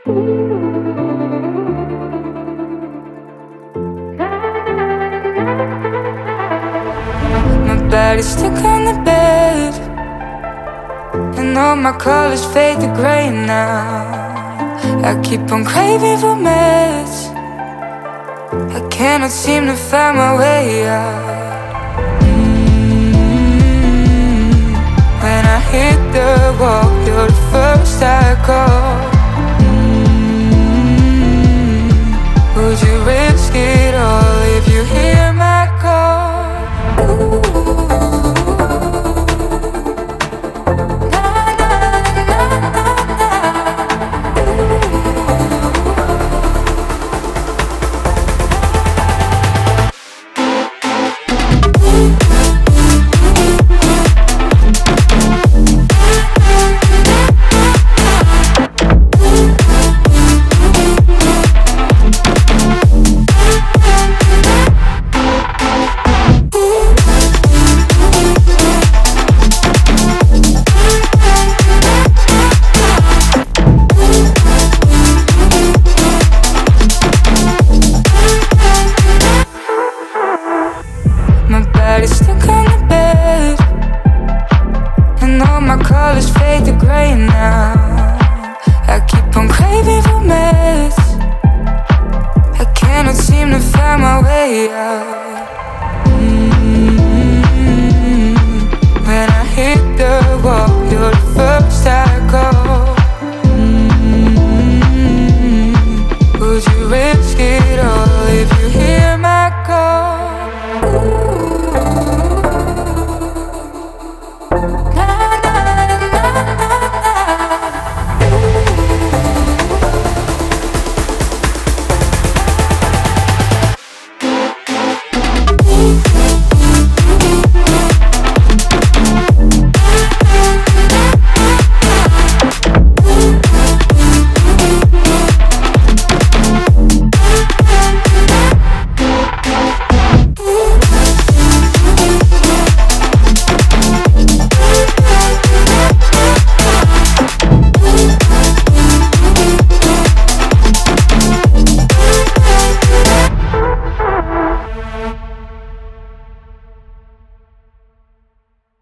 My body's stuck on the bed, and all my colors fade to gray now. I keep on craving for meds, I cannot seem to find my way out. When I hit the wall, you're the first I call. Would you risk it all if you hear my call? Body's stuck on the bed, and all my colors fade to gray now. I keep on craving for meds, I cannot seem to find my way out.